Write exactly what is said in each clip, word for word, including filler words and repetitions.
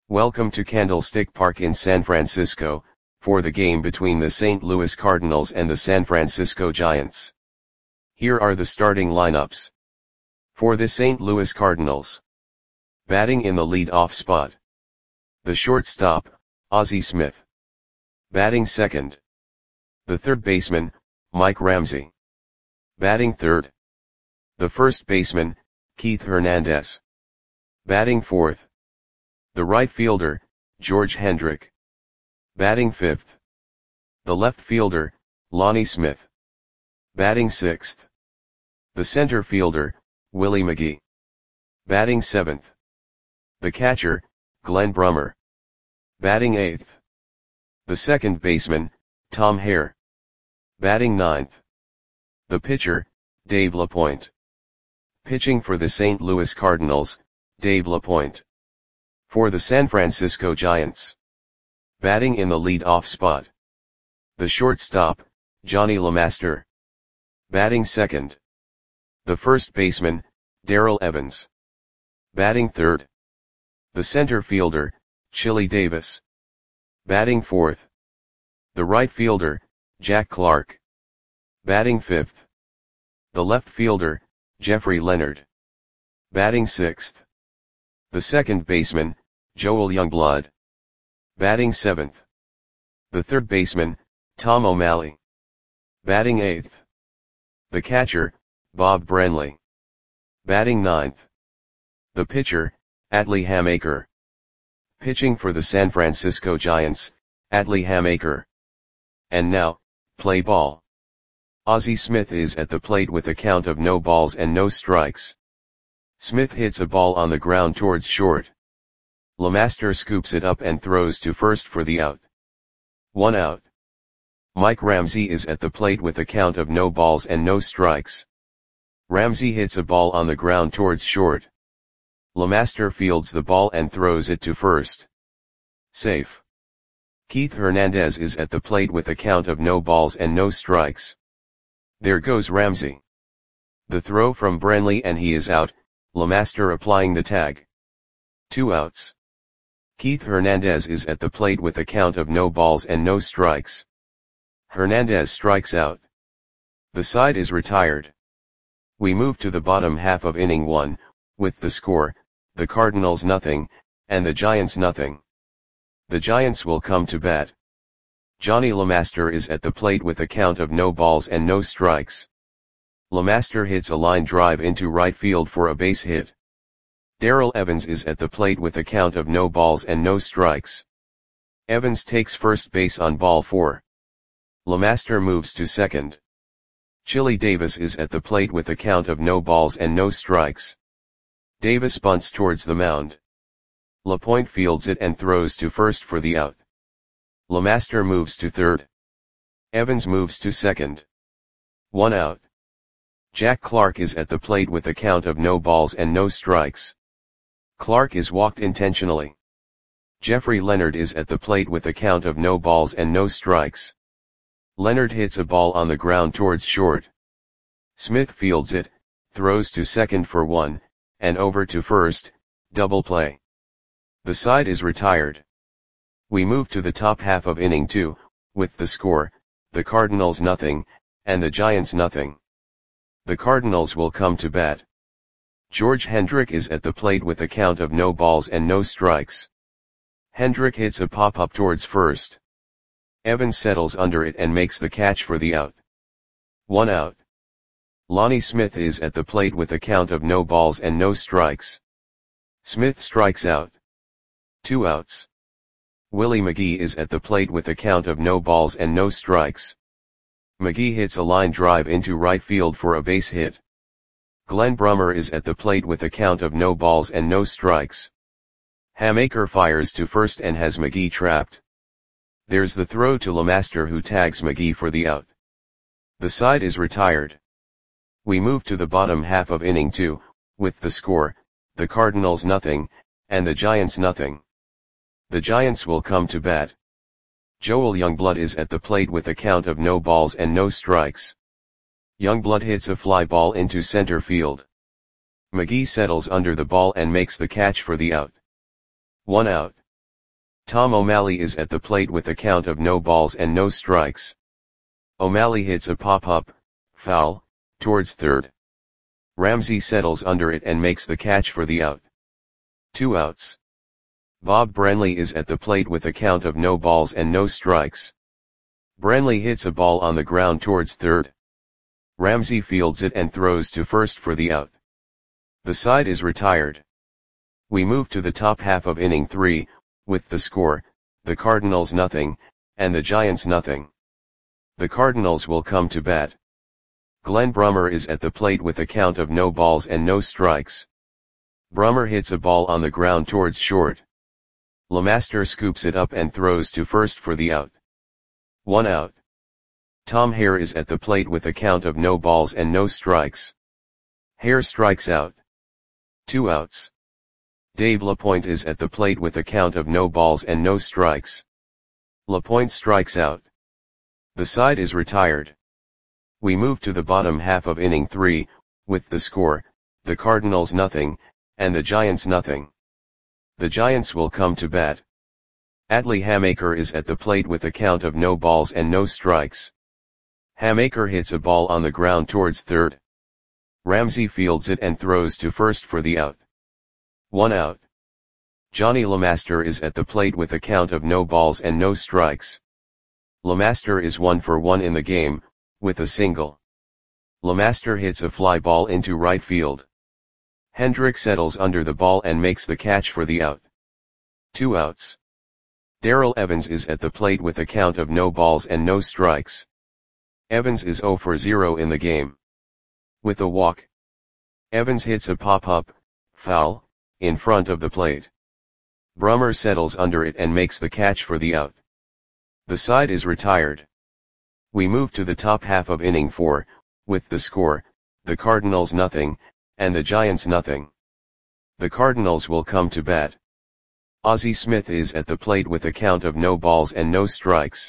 Welcome to Candlestick Park in San Francisco, for the game between the Saint Louis Cardinals and the San Francisco Giants. Here are the starting lineups. For the Saint Louis Cardinals. Batting in the lead-off spot. The shortstop, Ozzie Smith. Batting second. The third baseman, Mike Ramsey. Batting third. The first baseman, Keith Hernandez. Batting fourth. The right fielder, George Hendrick. Batting fifth. The left fielder, Lonnie Smith. Batting sixth. The center fielder, Willie McGee. Batting seventh. The catcher, Glenn Brummer. Batting eighth. The second baseman, Tom Hare. Batting ninth. The pitcher, Dave LaPointe. Pitching for the Saint Louis Cardinals, Dave LaPointe. For the San Francisco Giants. Batting in the lead-off spot. The shortstop, Johnny LeMaster. Batting second. The first baseman, Darrell Evans. Batting third. The center fielder, Chili Davis. Batting fourth. The right fielder, Jack Clark. Batting fifth. The left fielder, Jeffrey Leonard. Batting sixth. The second baseman, Joel Youngblood. Batting seventh. The third baseman, Tom O'Malley. Batting eighth. The catcher, Bob Branley. Batting ninth. The pitcher, Atlee Hamaker. Pitching for the San Francisco Giants, Atlee Hamaker. And now, play ball. Ozzie Smith is at the plate with a count of no balls and no strikes. Smith hits a ball on the ground towards short. LeMaster scoops it up and throws to first for the out. One out. Mike Ramsey is at the plate with a count of no balls and no strikes. Ramsey hits a ball on the ground towards short. LeMaster fields the ball and throws it to first. Safe. Keith Hernandez is at the plate with a count of no balls and no strikes. There goes Ramsey. The throw from Branley and he is out, LeMaster applying the tag. Two outs. Keith Hernandez is at the plate with a count of no balls and no strikes. Hernandez strikes out. The side is retired. We move to the bottom half of inning one, with the score, the Cardinals nothing, and the Giants nothing. The Giants will come to bat. Johnny LeMaster is at the plate with a count of no balls and no strikes. LeMaster hits a line drive into right field for a base hit. Darrell Evans is at the plate with a count of no balls and no strikes. Evans takes first base on ball four. LeMaster moves to second. Chili Davis is at the plate with a count of no balls and no strikes. Davis bunts towards the mound. LaPointe fields it and throws to first for the out. LeMaster moves to third. Evans moves to second. One out. Jack Clark is at the plate with a count of no balls and no strikes. Clark is walked intentionally. Jeffrey Leonard is at the plate with a count of no balls and no strikes. Leonard hits a ball on the ground towards short. Smith fields it, throws to second for one, and over to first, double play. The side is retired. We move to the top half of inning two, with the score, the Cardinals nothing, and the Giants nothing. The Cardinals will come to bat. George Hendrick is at the plate with a count of no balls and no strikes. Hendrick hits a pop-up towards first. Evans settles under it and makes the catch for the out. One out. Lonnie Smith is at the plate with a count of no balls and no strikes. Smith strikes out. Two outs. Willie McGee is at the plate with a count of no balls and no strikes. McGee hits a line drive into right field for a base hit. Glenn Brummer is at the plate with a count of no balls and no strikes. Hamaker fires to first and has McGee trapped. There's the throw to LeMaster who tags McGee for the out. The side is retired. We move to the bottom half of inning two, with the score, the Cardinals nothing, and the Giants nothing. The Giants will come to bat. Joel Youngblood is at the plate with a count of no balls and no strikes. Youngblood hits a fly ball into center field. McGee settles under the ball and makes the catch for the out. One out. Tom O'Malley is at the plate with a count of no balls and no strikes. O'Malley hits a pop-up, foul, towards third. Ramsey settles under it and makes the catch for the out. Two outs. Bob Branley is at the plate with a count of no balls and no strikes. Branley hits a ball on the ground towards third. Ramsey fields it and throws to first for the out. The side is retired. We move to the top half of inning three, with the score, the Cardinals nothing, and the Giants nothing. The Cardinals will come to bat. Glenn Brummer is at the plate with a count of no balls and no strikes. Brummer hits a ball on the ground towards short. LeMaster scoops it up and throws to first for the out. One out. Tom Hare is at the plate with a count of no balls and no strikes. Hare strikes out. Two outs. Dave LaPointe is at the plate with a count of no balls and no strikes. LaPointe strikes out. The side is retired. We move to the bottom half of inning three, with the score, the Cardinals nothing, and the Giants nothing. The Giants will come to bat. Adley Hamaker is at the plate with a count of no balls and no strikes. Hamaker hits a ball on the ground towards third. Ramsey fields it and throws to first for the out. One out. Johnny LeMaster is at the plate with a count of no balls and no strikes. LeMaster is one for one in the game, with a single. LeMaster hits a fly ball into right field. Hendrick settles under the ball and makes the catch for the out. Two outs. Darrell Evans is at the plate with a count of no balls and no strikes. Evans is zero for zero in the game. With a walk. Evans hits a pop-up, foul, in front of the plate. Brummer settles under it and makes the catch for the out. The side is retired. We move to the top half of inning four, with the score, the Cardinals nothing, and the Giants nothing. The Cardinals will come to bat. Ozzie Smith is at the plate with a count of no balls and no strikes.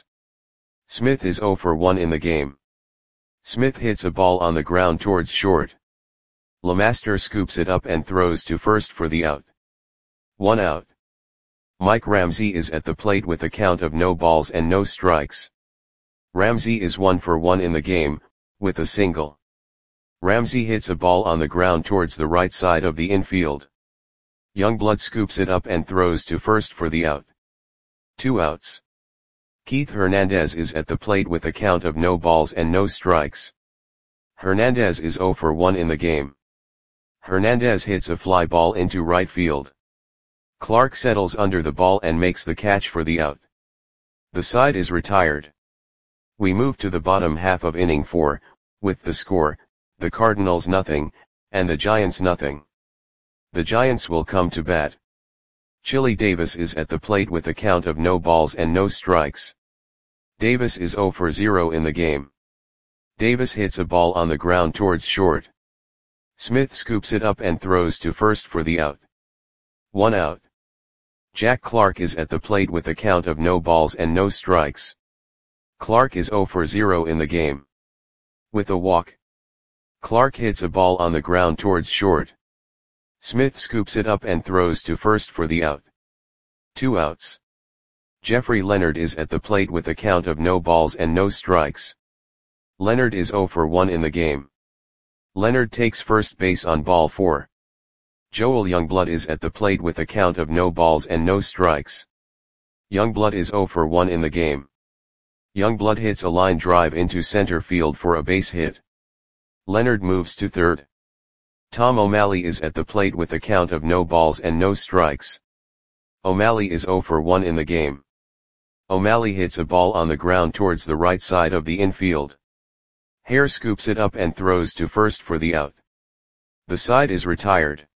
Smith is zero for one in the game. Smith hits a ball on the ground towards short. LeMaster scoops it up and throws to first for the out. One out. Mike Ramsey is at the plate with a count of no balls and no strikes. Ramsey is one for one in the game, with a single. Ramsey hits a ball on the ground towards the right side of the infield. Youngblood scoops it up and throws to first for the out. Two outs. Keith Hernandez is at the plate with a count of no balls and no strikes. Hernandez is zero for one in the game. Hernandez hits a fly ball into right field. Clark settles under the ball and makes the catch for the out. The side is retired. We move to the bottom half of inning four, with the score, the Cardinals nothing, and the Giants nothing. The Giants will come to bat. Chili Davis is at the plate with a count of no balls and no strikes. Davis is zero for zero in the game. Davis hits a ball on the ground towards short. Smith scoops it up and throws to first for the out. One out. Jack Clark is at the plate with a count of no balls and no strikes. Clark is zero for zero in the game. With a walk. Clark hits a ball on the ground towards short. Smith scoops it up and throws to first for the out. Two outs. Jeffrey Leonard is at the plate with a count of no balls and no strikes. Leonard is zero for one in the game. Leonard takes first base on ball four. Joel Youngblood is at the plate with a count of no balls and no strikes. Youngblood is zero for one in the game. Youngblood hits a line drive into center field for a base hit. Leonard moves to third. Tom O'Malley is at the plate with a count of no balls and no strikes. O'Malley is zero for one in the game. O'Malley hits a ball on the ground towards the right side of the infield. Hare scoops it up and throws to first for the out. The side is retired.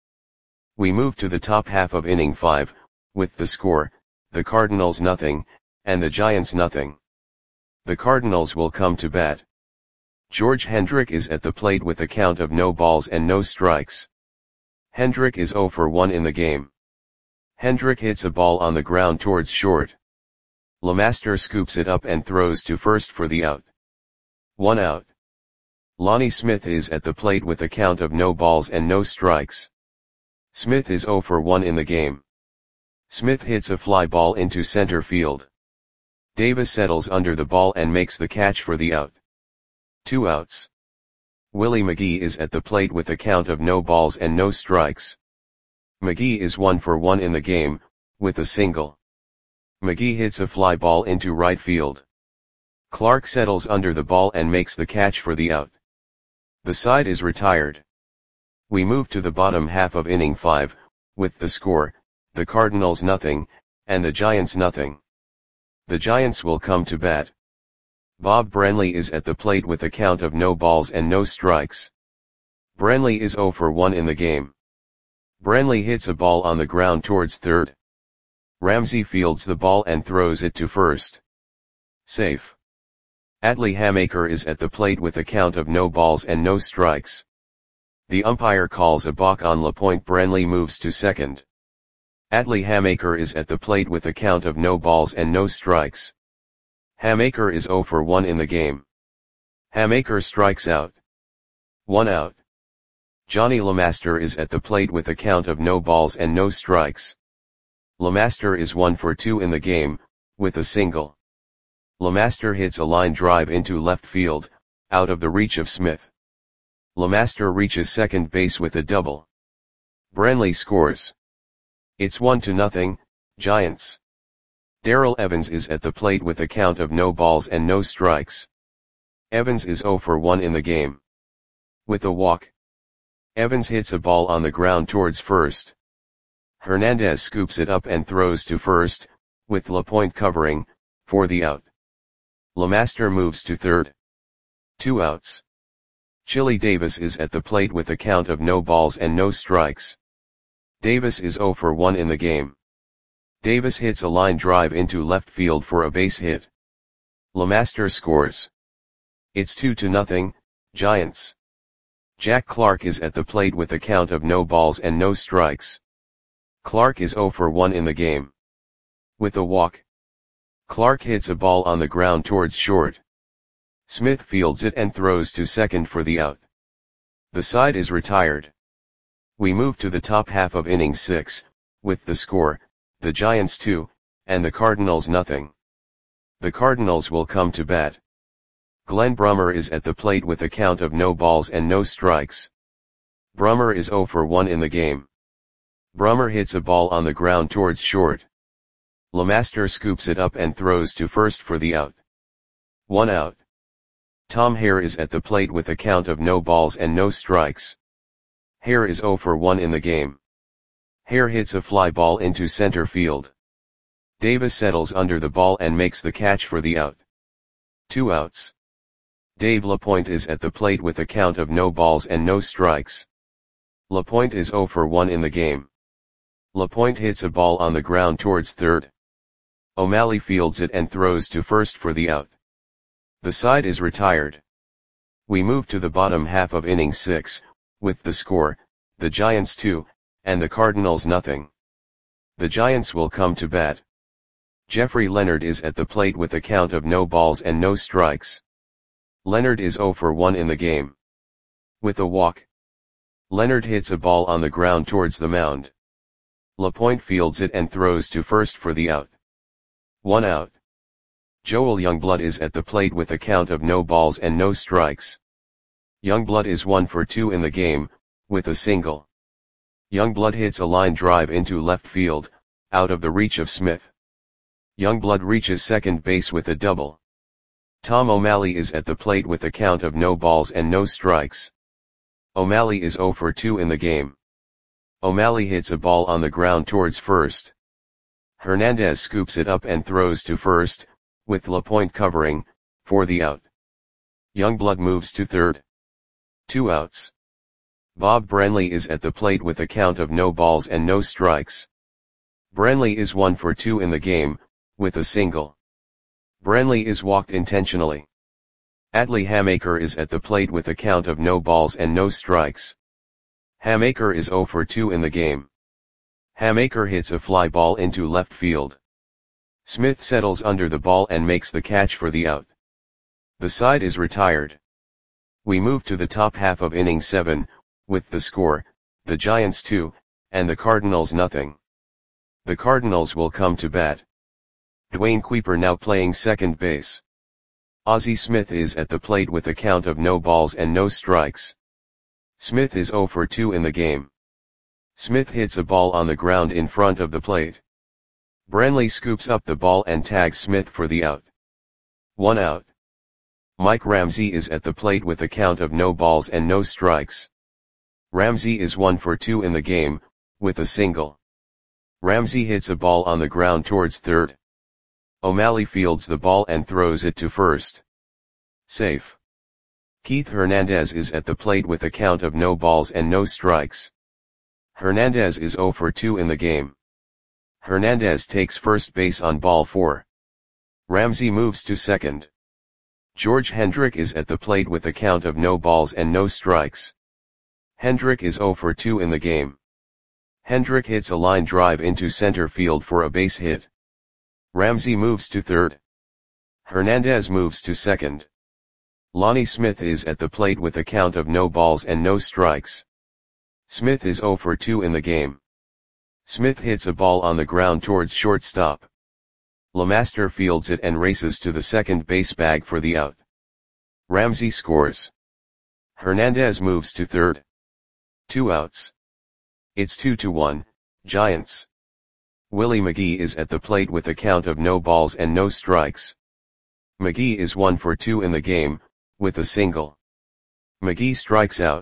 We move to the top half of inning five, with the score, the Cardinals nothing, and the Giants nothing. The Cardinals will come to bat. George Hendrick is at the plate with a count of no balls and no strikes. Hendrick is zero for one in the game. Hendrick hits a ball on the ground towards short. LeMaster scoops it up and throws to first for the out. One out. Lonnie Smith is at the plate with a count of no balls and no strikes. Smith is zero for one in the game. Smith hits a fly ball into center field. Davis settles under the ball and makes the catch for the out. Two outs. Willie McGee is at the plate with a count of no balls and no strikes. McGee is one for one in the game, with a single. McGee hits a fly ball into right field. Clark settles under the ball and makes the catch for the out. The side is retired. We move to the bottom half of inning five, with the score, the Cardinals nothing, and the Giants nothing. The Giants will come to bat. Bob Branley is at the plate with a count of no balls and no strikes. Branley is oh for one in the game. Branley hits a ball on the ground towards third. Ramsey fields the ball and throws it to first. Safe. Atlee Hammaker is at the plate with a count of no balls and no strikes. The umpire calls a balk on LaPointe. Branley moves to second. Atlee Hammaker is at the plate with a count of no balls and no strikes. Hammaker is oh for one in the game. Hammaker strikes out. One out. Johnny LeMaster is at the plate with a count of no balls and no strikes. LeMaster is one for two in the game, with a single. LeMaster hits a line drive into left field, out of the reach of Smith. LeMaster reaches second base with a double. Branley scores. It's one to nothing, Giants. Darrell Evans is at the plate with a count of no balls and no strikes. Evans is oh for one in the game. With a walk. Evans hits a ball on the ground towards first. Hernandez scoops it up and throws to first, with LaPointe covering, for the out. LeMaster moves to third. Two outs. Chili Davis is at the plate with a count of no balls and no strikes. Davis is oh for one in the game. Davis hits a line drive into left field for a base hit. LeMaster scores. It's two to nothing, Giants. Jack Clark is at the plate with a count of no balls and no strikes. Clark is oh for one in the game. With a walk. Clark hits a ball on the ground towards short. Smith fields it and throws to second for the out. The side is retired. We move to the top half of inning six, with the score, the Giants two, and the Cardinals nothing. The Cardinals will come to bat. Glenn Brummer is at the plate with a count of no balls and no strikes. Brummer is oh for one in the game. Brummer hits a ball on the ground towards short. LeMaster scoops it up and throws to first for the out. One out. Tom Hare is at the plate with a count of no balls and no strikes. Hare is oh for one in the game. Hare hits a fly ball into center field. Davis settles under the ball and makes the catch for the out. Two outs. Dave LaPointe is at the plate with a count of no balls and no strikes. LaPointe is oh for one in the game. LaPointe hits a ball on the ground towards third. O'Malley fields it and throws to first for the out. The side is retired. We move to the bottom half of inning six, with the score, the Giants two, and the Cardinals nothing. The Giants will come to bat. Jeffrey Leonard is at the plate with a count of no balls and no strikes. Leonard is oh for one in the game. With a walk. Leonard hits a ball on the ground towards the mound. LaPointe fields it and throws to first for the out. One out. Joel Youngblood is at the plate with a count of no balls and no strikes. Youngblood is one for two in the game, with a single. Youngblood hits a line drive into left field, out of the reach of Smith. Youngblood reaches second base with a double. Tom O'Malley is at the plate with a count of no balls and no strikes. O'Malley is oh for two in the game. O'Malley hits a ball on the ground towards first. Hernandez scoops it up and throws to first, with LaPointe covering, for the out. Youngblood moves to third. Two outs. Bob Branley is at the plate with a count of no balls and no strikes. Branley is one for two in the game, with a single. Branley is walked intentionally. Atlee Hammaker is at the plate with a count of no balls and no strikes. Hammaker is oh for two in the game. Hammaker hits a fly ball into left field. Smith settles under the ball and makes the catch for the out. The side is retired. We move to the top half of inning seven, with the score, the Giants two, and the Cardinals nothing. The Cardinals will come to bat. Dwayne Kuiper now playing second base. Ozzie Smith is at the plate with a count of no balls and no strikes. Smith is oh for two in the game. Smith hits a ball on the ground in front of the plate. Brenly scoops up the ball and tags Smith for the out. One out. Mike Ramsey is at the plate with a count of no balls and no strikes. Ramsey is one for two in the game, with a single. Ramsey hits a ball on the ground towards third. O'Malley fields the ball and throws it to first. Safe. Keith Hernandez is at the plate with a count of no balls and no strikes. Hernandez is oh for two in the game. Hernandez takes first base on ball four. Ramsey moves to second. George Hendrick is at the plate with a count of no balls and no strikes. Hendrick is oh for two in the game. Hendrick hits a line drive into center field for a base hit. Ramsey moves to third. Hernandez moves to second. Lonnie Smith is at the plate with a count of no balls and no strikes. Smith is oh for two in the game. Smith hits a ball on the ground towards shortstop. LeMaster fields it and races to the second base bag for the out. Ramsey scores. Hernandez moves to third. Two outs. It's two to one, Giants. Willie McGee is at the plate with a count of no balls and no strikes. McGee is one for two in the game, with a single. McGee strikes out.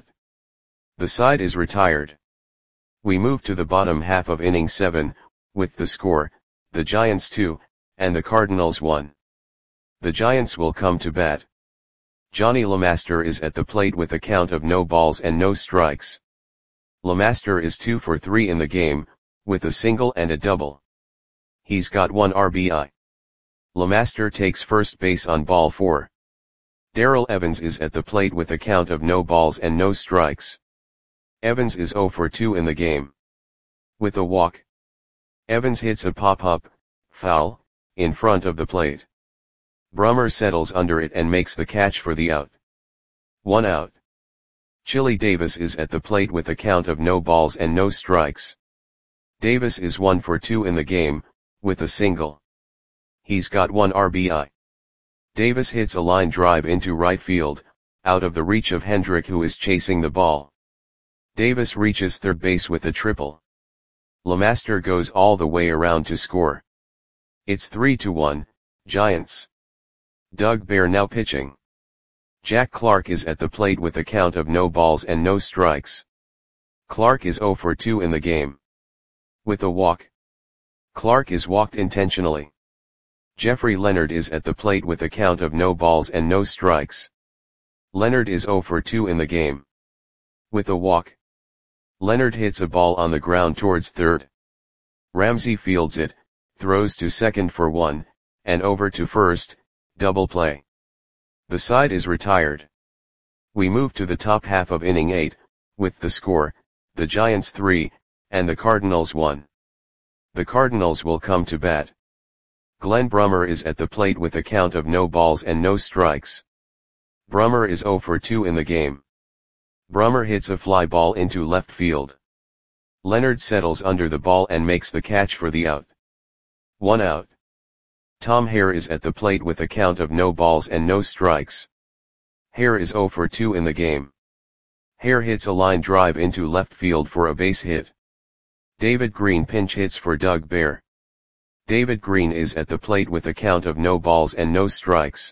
The side is retired. We move to the bottom half of inning seven, with the score, the Giants two, and the Cardinals one. The Giants will come to bat. Johnny LeMaster is at the plate with a count of no balls and no strikes. LeMaster is two for three in the game, with a single and a double. He's got one R B I. LeMaster takes first base on ball four. Darrell Evans is at the plate with a count of no balls and no strikes. Evans is oh for two in the game. With a walk. Evans hits a pop-up, foul, in front of the plate. Brummer settles under it and makes the catch for the out. One out. Chili Davis is at the plate with a count of no balls and no strikes. Davis is one for two in the game, with a single. He's got one R B I. Davis hits a line drive into right field, out of the reach of Hendrick, who is chasing the ball. Davis reaches third base with a triple. LeMaster goes all the way around to score. It's three to one, Giants. Doug Bear now pitching. Jack Clark is at the plate with a count of no balls and no strikes. Clark is oh for two in the game. With a walk. Clark is walked intentionally. Jeffrey Leonard is at the plate with a count of no balls and no strikes. Leonard is oh for two in the game. With a walk. Leonard hits a ball on the ground towards third. Ramsey fields it, throws to second for one, and over to first, double play. The side is retired. We move to the top half of inning eight, with the score, the Giants three, and the Cardinals one. The Cardinals will come to bat. Glenn Brummer is at the plate with a count of no balls and no strikes. Brummer is oh for two in the game. Brummer hits a fly ball into left field. Leonard settles under the ball and makes the catch for the out. One out. Tom Hare is at the plate with a count of no balls and no strikes. Hare is oh for two in the game. Hare hits a line drive into left field for a base hit. David Green pinch hits for Doug Bear. David Green is at the plate with a count of no balls and no strikes.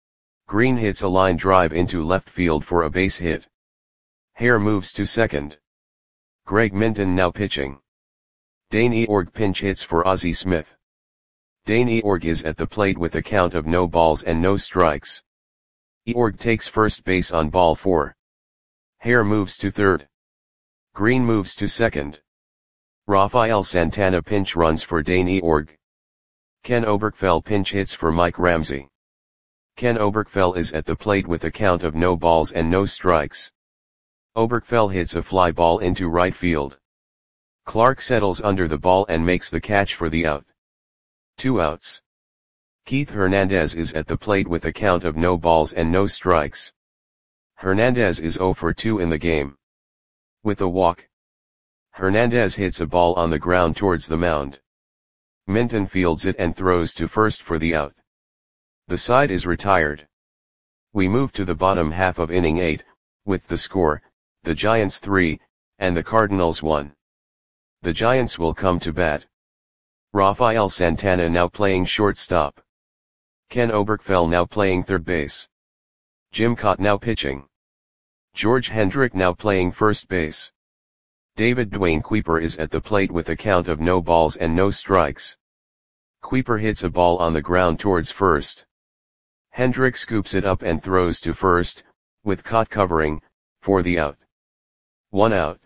Green hits a line drive into left field for a base hit. Hare moves to second. Greg Minton now pitching. Dane Eorg pinch hits for Ozzie Smith. Dane Eorg is at the plate with a count of no balls and no strikes. Eorg takes first base on ball four. Hare moves to third. Green moves to second. Rafael Santana pinch runs for Dane Eorg. Ken Oberkfell pinch hits for Mike Ramsey. Ken Oberkfell is at the plate with a count of no balls and no strikes. Oberkfell hits a fly ball into right field. Clark settles under the ball and makes the catch for the out. Two outs. Keith Hernandez is at the plate with a count of no balls and no strikes. Hernandez is oh for two in the game. With a walk. Hernandez hits a ball on the ground towards the mound. Minton fields it and throws to first for the out. The side is retired. We move to the bottom half of inning eight, with the score, the Giants three, and the Cardinals one. The Giants will come to bat. Rafael Santana now playing shortstop. Ken Oberkfell now playing third base. Jim Kaat now pitching. George Hendrick now playing first base. David Dwayne Kuiper is at the plate with a count of no balls and no strikes. Kuiper hits a ball on the ground towards first. Hendrick scoops it up and throws to first, with Kaat covering, for the out. One out.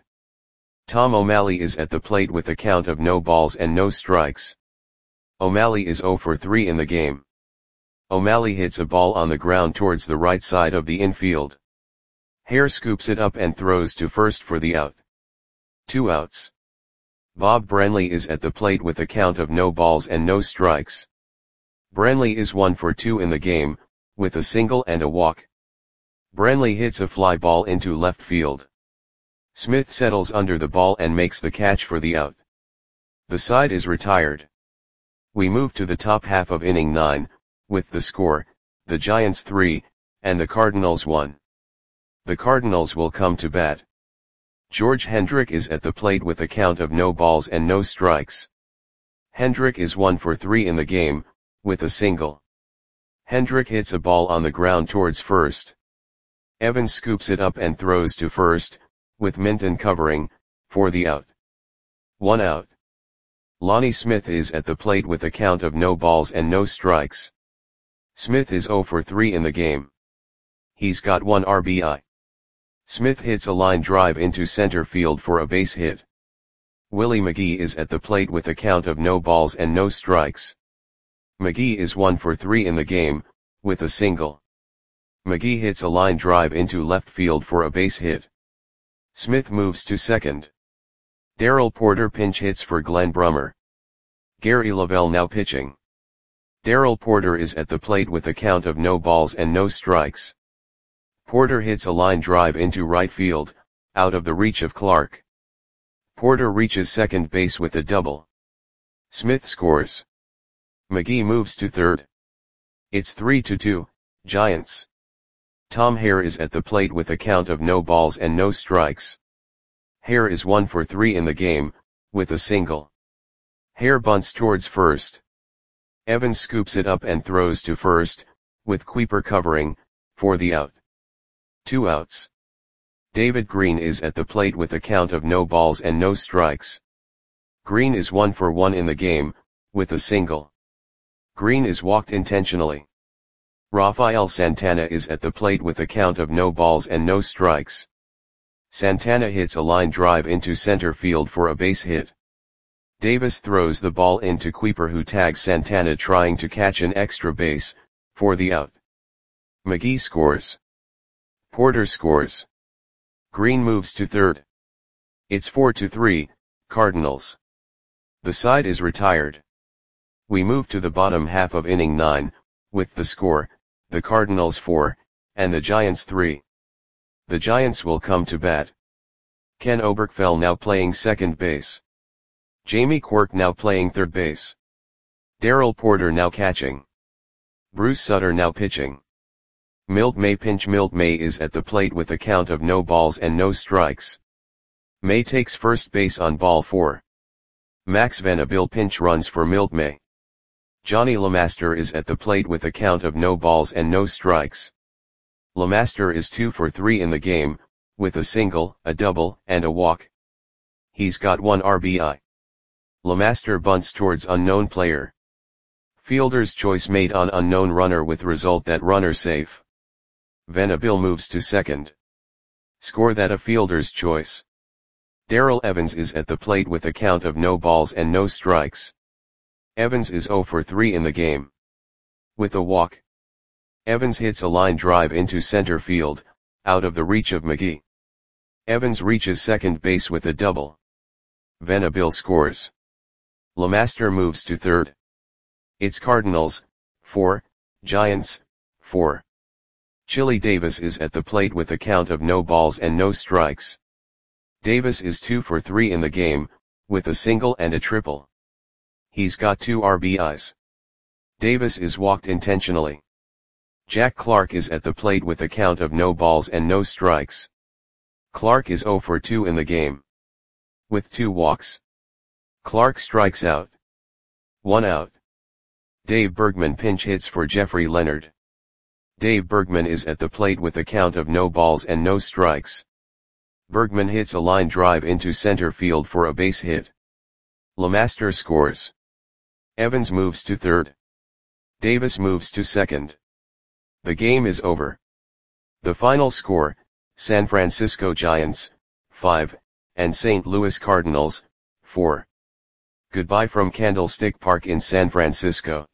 Tom O'Malley is at the plate with a count of no balls and no strikes. O'Malley is zero for three in the game. O'Malley hits a ball on the ground towards the right side of the infield. Hare scoops it up and throws to first for the out. Two outs. Bob Branley is at the plate with a count of no balls and no strikes. Branley is one for two in the game, with a single and a walk. Branley hits a fly ball into left field. Smith settles under the ball and makes the catch for the out. The side is retired. We move to the top half of inning nine, with the score, the Giants three, and the Cardinals one. The Cardinals will come to bat. George Hendrick is at the plate with a count of no balls and no strikes. Hendrick is one for three in the game, with a single. Hendrick hits a ball on the ground towards first. Evans scoops it up and throws to first, with Minton covering, for the out. One out. Lonnie Smith is at the plate with a count of no balls and no strikes. Smith is zero for three in the game. He's got one R B I. Smith hits a line drive into center field for a base hit. Willie McGee is at the plate with a count of no balls and no strikes. McGee is one for three in the game, with a single. McGee hits a line drive into left field for a base hit. Smith moves to second. Darrell Porter pinch hits for Glenn Brummer. Gary Lavelle now pitching. Darrell Porter is at the plate with a count of no balls and no strikes. Porter hits a line drive into right field, out of the reach of Clark. Porter reaches second base with a double. Smith scores. McGee moves to third. It's three to two, Giants. Tom Hare is at the plate with a count of no balls and no strikes. Hare is one for three in the game, with a single. Hare bunts towards first. Evans scoops it up and throws to first, with Kuiper covering, for the out. Two outs. David Green is at the plate with a count of no balls and no strikes. Green is one for one in the game, with a single. Green is walked intentionally. Rafael Santana is at the plate with a count of no balls and no strikes. Santana hits a line drive into center field for a base hit. Davis throws the ball into Kuiper, who tags Santana trying to catch an extra base, for the out. McGee scores. Porter scores. Green moves to third. It's four to three, Cardinals. The side is retired. We move to the bottom half of inning nine, with the score, the Cardinals four, and the Giants three. The Giants will come to bat. Ken Oberkfell now playing second base. Jamie Quirk now playing third base. Darrell Porter now catching. Bruce Sutter now pitching. Milt May pinch. Milt May is at the plate with a count of no balls and no strikes. May takes first base on ball four. Max Venable pinch runs for Milt May. Johnny LeMaster is at the plate with a count of no balls and no strikes. LeMaster is two for three in the game, with a single, a double, and a walk. He's got one R B I. LeMaster bunts towards unknown player. Fielder's choice made on unknown runner with result that runner safe. Venable moves to second. Score that a fielder's choice. Darrell Evans is at the plate with a count of no balls and no strikes. Evans is zero for three in the game. With a walk. Evans hits a line drive into center field, out of the reach of McGee. Evans reaches second base with a double. Venable scores. LeMaster moves to third. It's Cardinals, four, Giants, four. Chili Davis is at the plate with a count of no balls and no strikes. Davis is two for three in the game, with a single and a triple. he's got two R B Is. Davis is walked intentionally. Jack Clark is at the plate with a count of no balls and no strikes. Clark is zero for two in the game. With two walks. Clark strikes out. One out. Dave Bergman pinch hits for Jeffrey Leonard. Dave Bergman is at the plate with a count of no balls and no strikes. Bergman hits a line drive into center field for a base hit. LeMaster scores. Evans moves to third. Davis moves to second. The game is over. The final score, San Francisco Giants, five, and Saint Louis Cardinals, four. Goodbye from Candlestick Park in San Francisco.